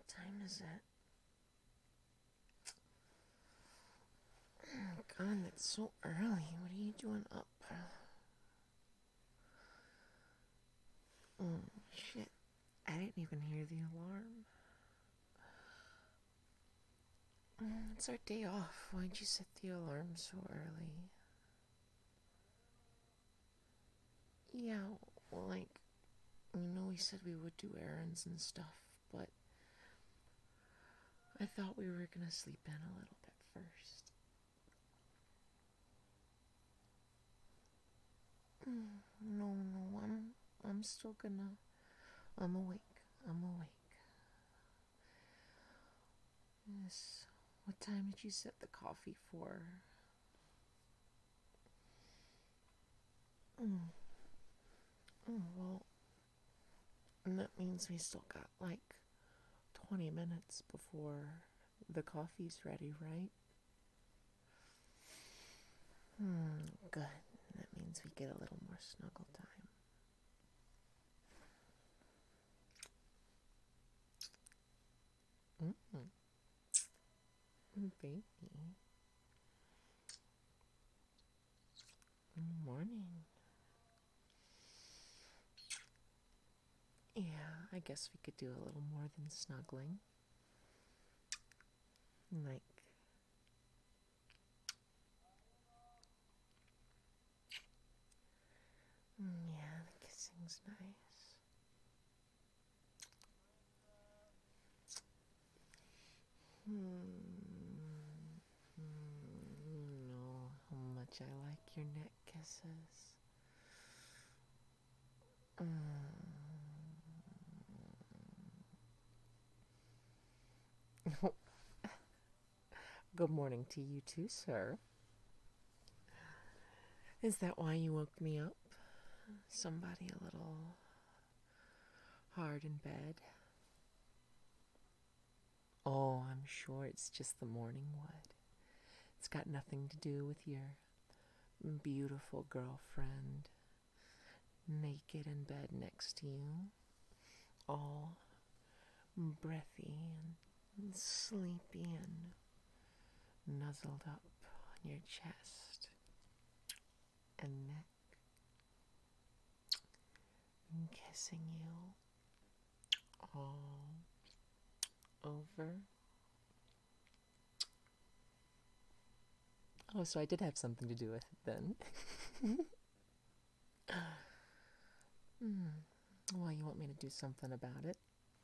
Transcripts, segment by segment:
time is it? Oh God, it's so early. What are you doing up? Oh, shit. I didn't even hear the alarm. It's our day off. Why'd you set the alarm so early? Yeah, well, we said we would do errands and stuff, but I thought we were gonna sleep in a little bit first. No, I'm still gonna. I'm awake. I'm awake. Yes. What time did you set the coffee for? Well, that means we still got like 20 minutes before the coffee's ready, right? Good. That means we get a little more snuggle time. Baby. Morning. Yeah, I guess we could do a little more than snuggling. Like, yeah, the kissing's nice. You know how much I like your neck kisses. Good morning to you too, sir. Is that why you woke me up? Somebody a little hard in bed? Oh, I'm sure it's just the morning wood. It's got nothing to do with your beautiful girlfriend naked in bed next to you, all breathy and sleepy and nuzzled up on your chest and neck and kissing you all over. Oh, so I did have something to do with it then. Well, you want me to do something about it?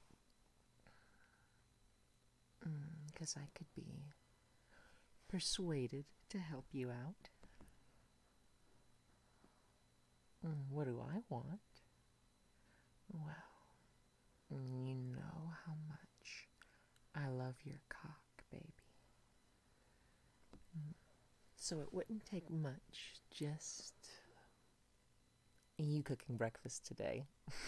Because I could be persuaded to help you out. What do I want? Well, you know how much I love your cock, baby. So it wouldn't take much, just you cooking breakfast today.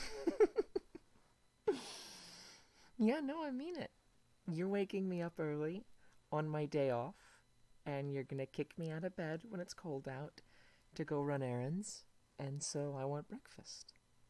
Yeah, no, I mean it. You're waking me up early on my day off, and you're gonna kick me out of bed when it's cold out to go run errands, and so I want breakfast.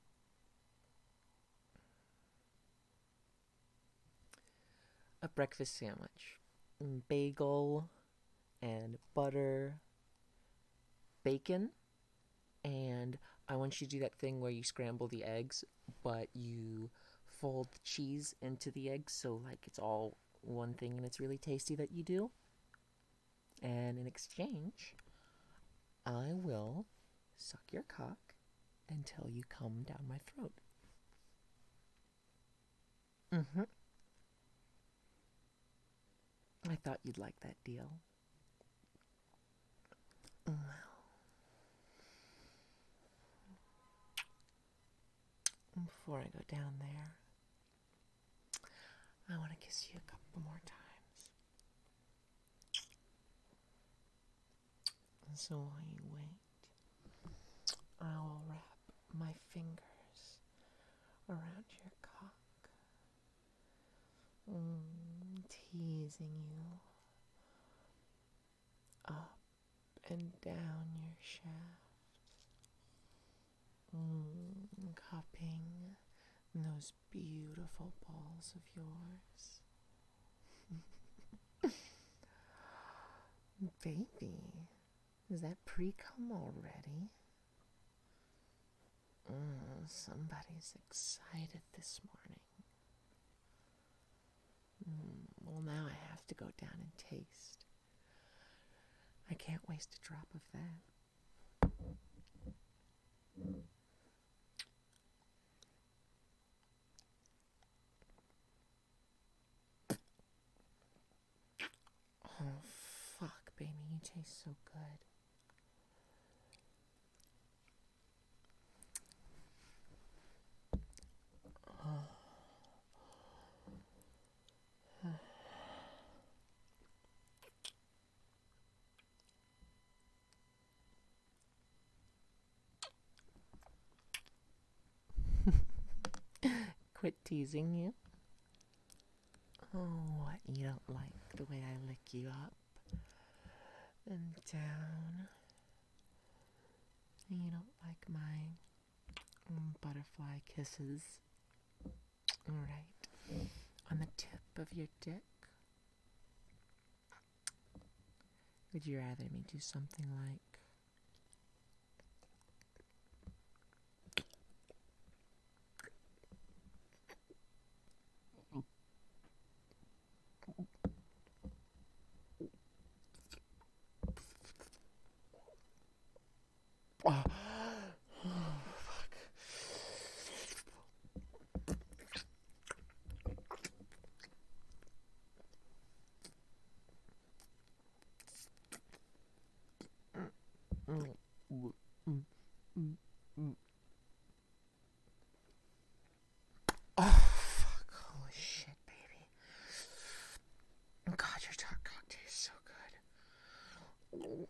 A breakfast sandwich. Bagel and butter, bacon, and I want you to do that thing where you scramble the eggs, but you fold the cheese into the eggs so like it's all one thing and it's really tasty that you do. And in exchange, I will suck your cock until you come down my throat. I thought you'd like that deal. Well, before I go down there, I want to kiss you a couple more times. So while you wait, I will wrap my fingers around your cock, teasing you up and down your shaft, cupping those beautiful balls of yours. Baby, is that pre-cum already? Somebody's excited this morning. Well, now I have to go down and taste. I can't waste a drop of that. Oh, fuck, baby, you taste so good. Quit teasing you. Oh, what, you don't like the way I lick you up and down? You don't like my butterfly kisses? Right. On the tip of your dick? Would you rather me do something like... Oh, fuck. Oh, fuck. Holy shit, baby. God, your cock tastes so good.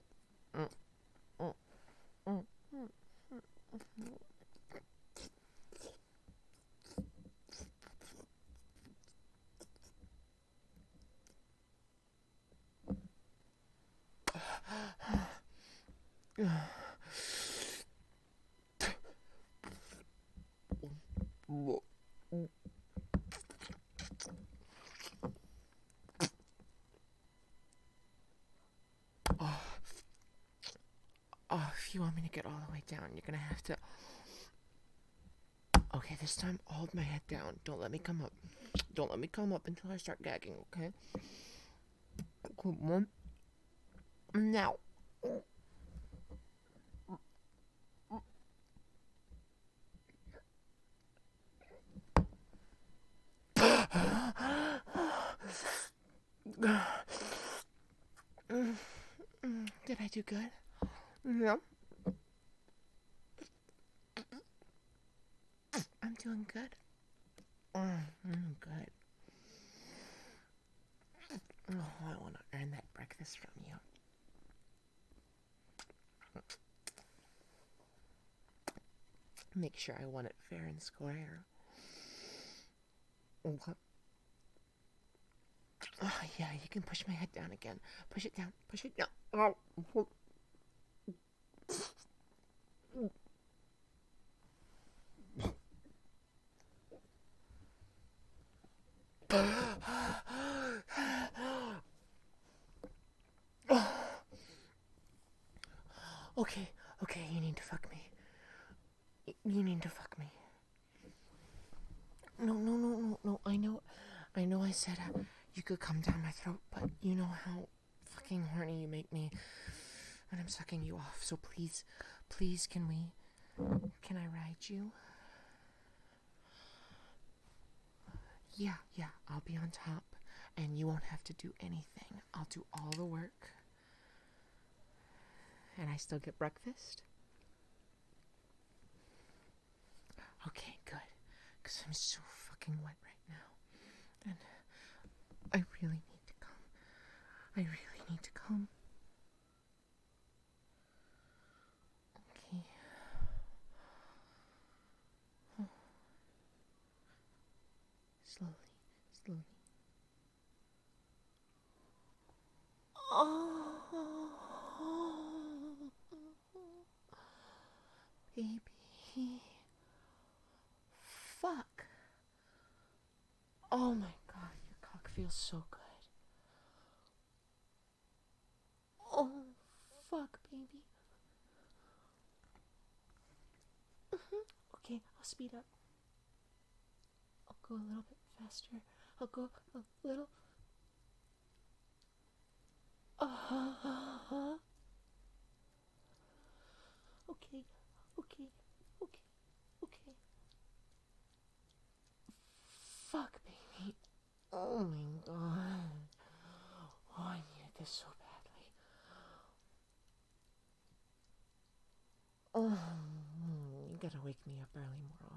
Oh, if you want me to get all the way down, you're gonna have to... Okay, this time, hold my head down. Don't let me come up. Don't let me come up until I start gagging, okay? Come on. Now. Did I do good? Yeah. I'm doing good. Good. Oh, I want to earn that breakfast from you. Make sure I want it fair and square. What? Oh, yeah, you can push my head down again. Push it down. Push it down. Oh. Okay, you need to fuck me. You need to fuck me. No, I know I said you could come down my throat, but you know how fucking horny you make me when I'm sucking you off, so please, can I ride you? Yeah, I'll be on top, and you won't have to do anything. I'll do all the work. And I still get breakfast? Okay, good. Because I'm so fucking wet right now. And I really need to come. I really need to come. Okay. Oh. Slowly. Oh. Baby. Fuck. Oh my god, your cock feels so good. fuck, baby. Okay, I'll speed up. I'll go a little bit faster. I'll go a little. Okay, okay, okay, okay. Fuck, baby. Oh my god. Oh, I needed this so badly. Oh, you gotta wake me up early more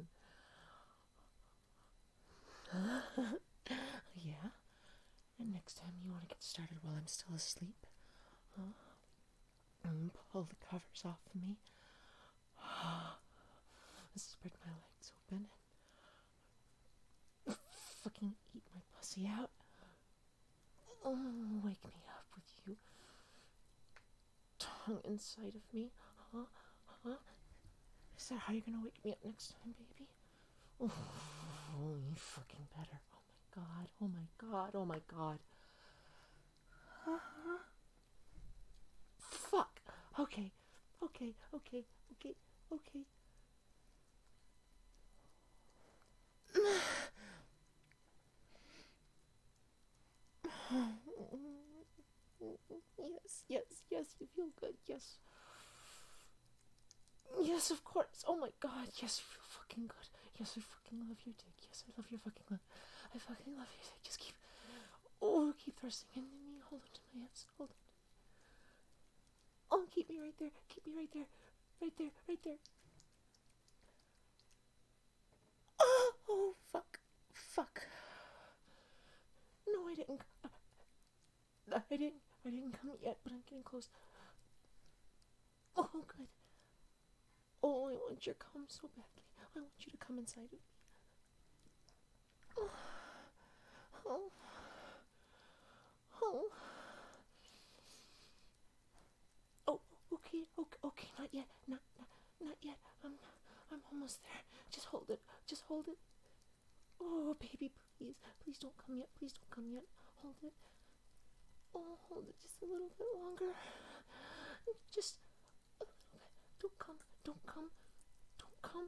often. Yeah? And next time you want to get started while I'm still asleep? Pull the covers off of me. Spread my legs open and fucking eat my pussy out. Wake me up with you. Tongue inside of me. Huh? Is that how you're gonna wake me up next time, baby? Oh, you fucking better. Oh my god. Oh my god. Oh my god. Fuck. Okay. Okay. Okay. Okay. Okay. Yes, you feel good, yes. Yes, of course. Oh my god, yes, you feel fucking good. Yes, I fucking love your dick. Yes, I love your fucking love. I fucking love your dick. Just keep thrusting into me. Hold on to my hands. Hold on. Oh, keep me right there. Keep me right there. Right there, right there. Oh, fuck. Fuck. No, I didn't. I didn't come yet, but I'm getting close. Oh, good. Oh, I want your cum so badly. I want you to come inside of me. Oh. Oh. Oh, okay, not yet. Not yet. I'm almost there. Just hold it. Just hold it. Oh, baby, please. Please don't come yet. Please don't come yet. Hold it. Oh, hold it just a little bit longer. Just a little bit. Don't come. Don't come. Don't come.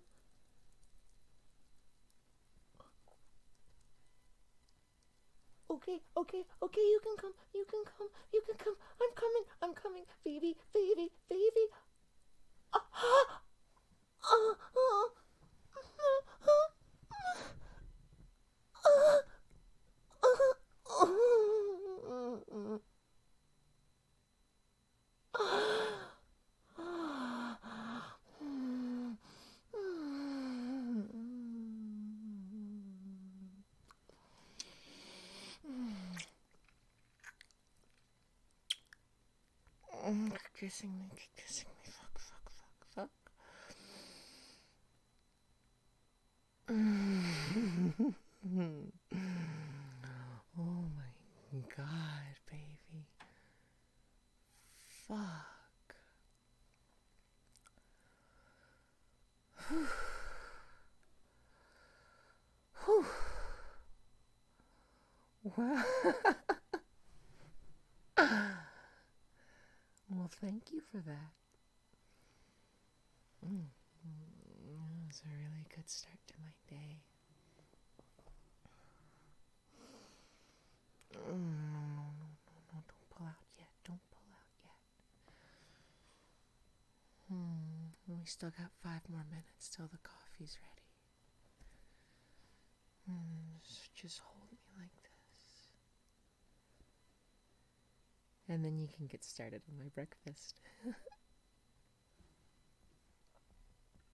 Okay, you can come. You can come. You can come. I'm coming. Baby. Kissing me. Fuck. Oh my god, baby. Fuck. Well, well, thank you for that. That was a really good start to my day. No, don't pull out yet. We still got 5 more minutes till the coffee's ready. Just hold me like this. And then you can get started on my breakfast.